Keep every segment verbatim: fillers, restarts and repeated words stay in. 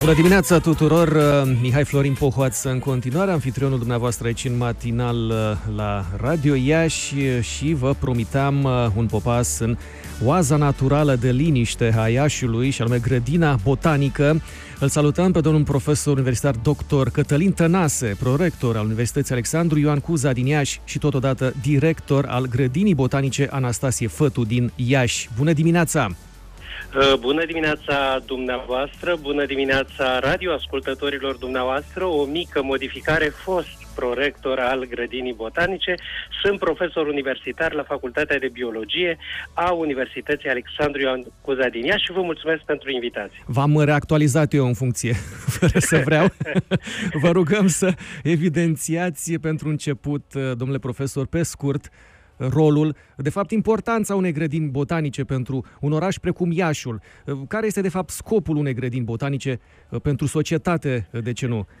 Bună dimineața tuturor! Mihai Florin Pohoață în continuare, anfitrionul dumneavoastră aici în matinal la Radio Iași și vă promiteam un popas în oaza naturală de liniște a Iașiului și anume grădina botanică. Îl salutăm pe domnul profesor universitar doctor Cătălin Tănase, prorector al Universității Alexandru Ioan Cuza din Iași și totodată director al grădinii botanice Anastasie Fătu din Iași. Bună dimineața! Bună dimineața dumneavoastră, bună dimineața radioascultătorilor dumneavoastră. O mică modificare, fost prorector al grădinii botanice, sunt profesor universitar la Facultatea de Biologie a Universității Alexandru Ioan Cuza din Iași și vă mulțumesc pentru invitație. V-am reactualizat eu în funcție, fără să vreau. Vă rugăm să evidențiați pentru început, domnule profesor, pe scurt, rolul, de fapt importanța unei grădini botanice pentru un oraș precum Iașiul. Care este de fapt scopul unei grădini botanice pentru societate, de ce nu?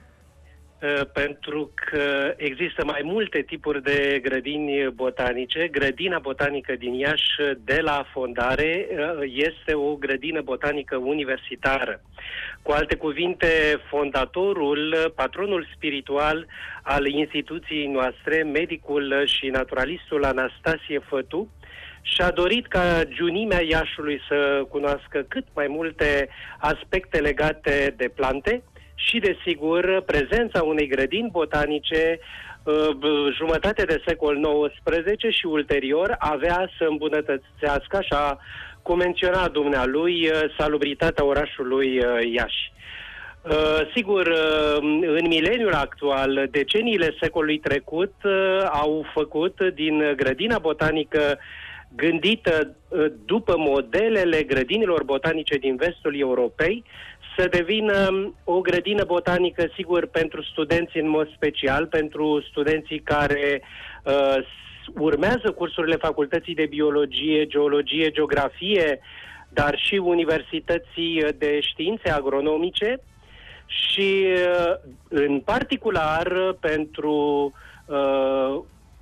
Pentru că există mai multe tipuri de grădini botanice. Grădina botanică din Iași, de la fondare, este o grădină botanică universitară. Cu alte cuvinte, fondatorul, patronul spiritual al instituției noastre, medicul și naturalistul Anastasie Fătu, și-a dorit ca giunimea Iașiului să cunoască cât mai multe aspecte legate de plante și, desigur, prezența unei grădini botanice jumătate de secol nouăsprezece și ulterior avea să îmbunătățească, așa cum menționa dumnealui, salubritatea orașului Iași. Sigur, în mileniul actual, deceniile secolului trecut au făcut din grădina botanică gândită după modelele grădinilor botanice din vestul Europei, să devină o grădină botanică, sigur, pentru studenți în mod special, pentru studenții care uh, urmează cursurile Facultății de Biologie, Geologie, Geografie, dar și Universității de Științe Agronomice și, uh, în particular, pentru uh,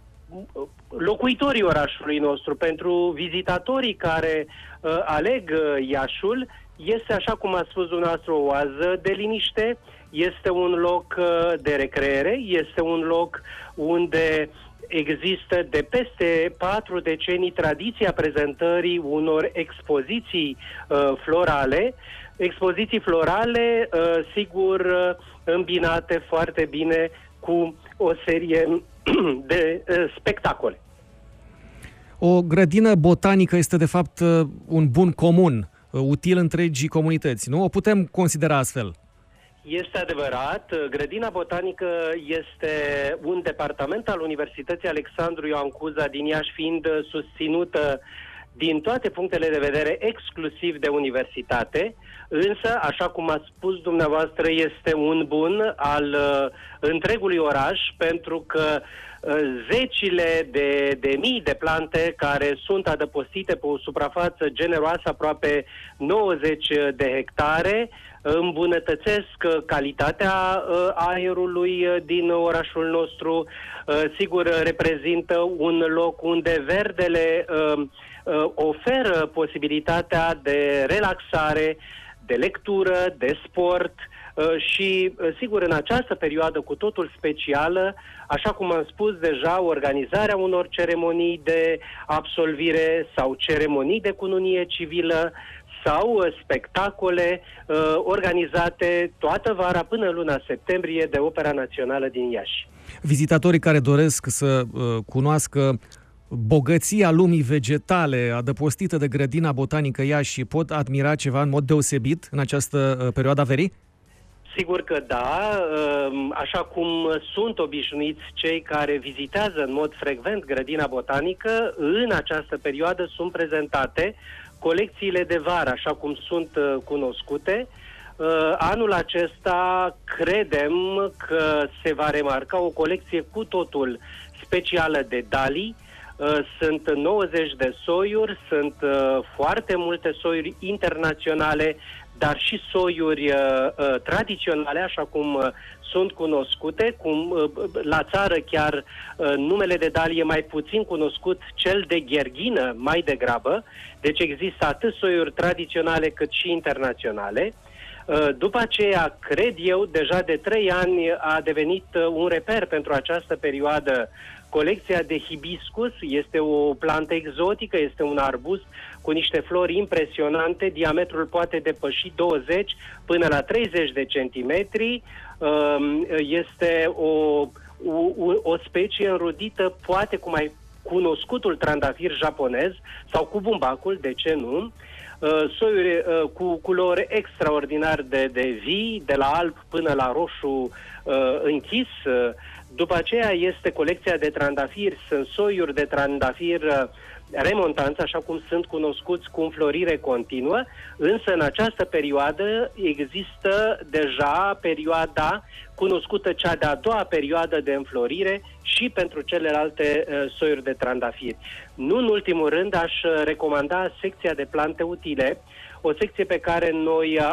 locuitorii orașului nostru, pentru vizitatorii care uh, aleg uh, Iașiul. Este, așa cum a spus dumneavoastră, o oază de liniște, este un loc uh, de recreere, este un loc unde există de peste patru decenii tradiția prezentării unor expoziții uh, florale, expoziții florale, uh, sigur, uh, îmbinate foarte bine cu o serie de uh, spectacole. O grădină botanică este, de fapt, un bun comun, util întregii comunități, nu? O putem considera astfel? Este adevărat. Grădina botanică este un departament al Universității Alexandru Ioan Cuza din Iași, fiind susținută din toate punctele de vedere exclusiv de universitate, însă, așa cum ați spus dumneavoastră, este un bun al uh, întregului oraș, pentru că uh, zecile de, de mii de plante care sunt adăpostite pe o suprafață generoasă, aproape nouăzeci de hectare, îmbunătățesc calitatea uh, aerului din orașul nostru. Uh, sigur, reprezintă un loc unde verdele uh, uh, oferă posibilitatea de relaxare, de lectură, de sport uh, și, uh, sigur, în această perioadă cu totul specială, așa cum am spus deja, organizarea unor ceremonii de absolvire sau ceremonii de cununie civilă sau uh, spectacole uh, organizate toată vara până în luna septembrie de Opera Națională din Iași. Vizitatorii care doresc să uh, cunoască bogăția lumii vegetale adăpostită de grădina botanică Iași pot admira ceva în mod deosebit în această uh, perioadă a verii? Sigur că da, așa cum sunt obișnuiți cei care vizitează în mod frecvent grădina botanică, în această perioadă sunt prezentate colecțiile de vară, așa cum sunt cunoscute. Anul acesta credem că se va remarca o colecție cu totul specială de dalii. Sunt nouăzeci de soiuri, sunt foarte multe soiuri internaționale, dar și soiuri uh, tradiționale, așa cum uh, sunt cunoscute, cum uh, la țară chiar uh, numele de dalie mai puțin cunoscut, cel de gherghină mai degrabă, deci există atât soiuri tradiționale cât și internaționale. După aceea, cred eu, deja de trei ani a devenit un reper pentru această perioadă colecția de hibiscus. Este o plantă exotică, este un arbust cu niște flori impresionante, diametrul poate depăși douăzeci până la treizeci de centimetri. Este o, o, o specie înrudită, poate cu mai cunoscutul trandafir japonez sau cu bumbacul, de ce nu? Soiuri cu culori extraordinar de, de vii, de la alb până la roșu închis. După aceea este colecția de trandafiri, sunt soiuri de trandafir remontanți, așa cum sunt cunoscuți, cu înflorire continuă, însă în această perioadă există deja perioada cunoscută, cea de-a doua perioadă de înflorire și pentru celelalte uh, soiuri de trandafiri. Nu în ultimul rând aș recomanda secția de plante utile, o secție pe care noi uh,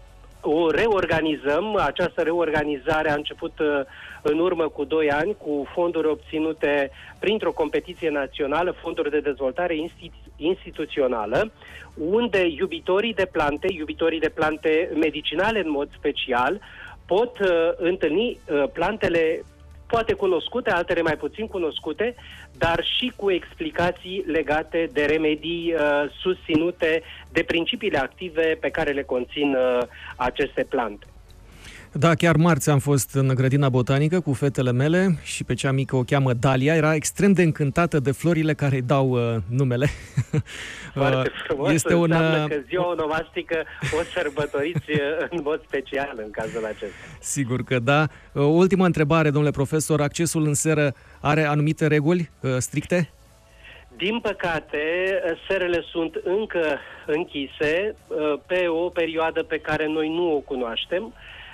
o reorganizăm. Această reorganizare a început uh, în urmă cu doi ani cu fonduri obținute printr-o competiție națională, fonduri de dezvoltare institu- instituțională, unde iubitorii de plante, iubitorii de plante medicinale în mod special, pot uh, întâlni uh, plantele poate cunoscute, altele mai puțin cunoscute, dar și cu explicații legate de remedii uh, susținute de principiile active pe care le conțin uh, aceste plante. Da, chiar marți am fost în grădina botanică cu fetele mele și pe cea mică o cheamă Dalia. Era extrem de încântată de florile care îi dau uh, numele. Foarte frumos. Este un, înseamnă că ziua onomastică o sărbătoriți în mod special în cazul acesta. Sigur că da. Ultima întrebare, domnule profesor. Accesul în seră are anumite reguli uh, stricte? Din păcate, serele sunt încă închise uh, pe o perioadă pe care noi nu o cunoaștem.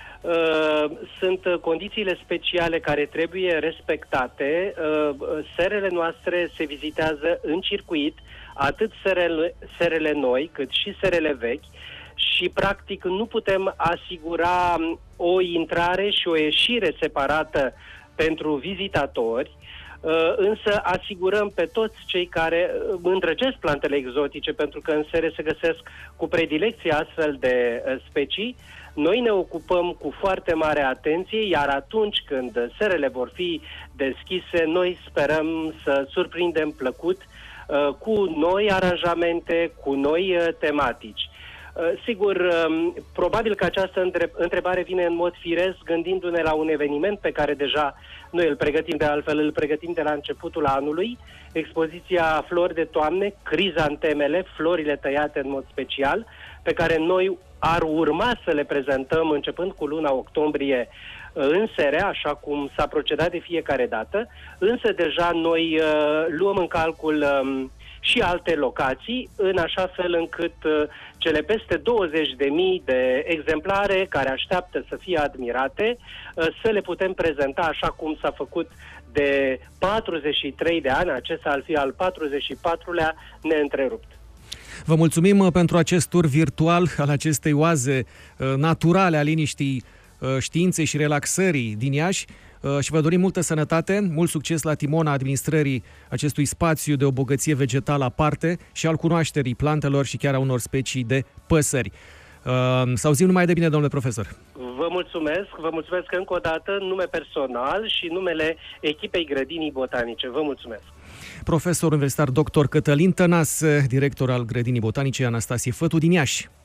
Uh, sunt condițiile speciale care trebuie respectate. Uh, serele noastre se vizitează în circuit, atât serele, serele noi, cât și serele vechi, și practic nu putem asigura o intrare și o ieșire separată pentru vizitatori, uh, însă asigurăm pe toți cei care îndrăgesc plantele exotice, pentru că în sere se găsesc cu predilecție astfel de uh, specii. Noi ne ocupăm cu foarte mare atenție, iar atunci când serele vor fi deschise, noi sperăm să surprindem plăcut uh, cu noi aranjamente, cu noi uh, tematici. Uh, sigur, uh, probabil că această întrebare vine în mod firesc gândindu-ne la un eveniment pe care deja noi îl pregătim, de altfel îl pregătim de la începutul anului, expoziția Flori de toamne, crizantemele, florile tăiate în mod special, pe care noi ar urma să le prezentăm începând cu luna octombrie în sere, așa cum s-a procedat de fiecare dată, însă deja noi uh, luăm în calcul um, și alte locații, în așa fel încât uh, cele peste douăzeci de mii de exemplare care așteaptă să fie admirate, uh, să le putem prezenta așa cum s-a făcut de patruzeci și trei de ani, acesta ar fi al patruzeci și patrulea neîntrerupt. Vă mulțumim pentru acest tur virtual al acestei oaze naturale a liniștii, științei și relaxării din Iași și vă dorim multă sănătate, mult succes la timona administrării acestui spațiu de o bogăție vegetală aparte și al cunoașterii plantelor și chiar a unor specii de păsări. Să auzim numai de bine, domnule profesor. Vă mulțumesc, vă mulțumesc încă o dată în nume personal și numele echipei Grădinii Botanice. Vă mulțumesc. Profesor universitar doctor Cătălin Tănase, director al Grădinii Botanice Anastasie Fătu din Iași.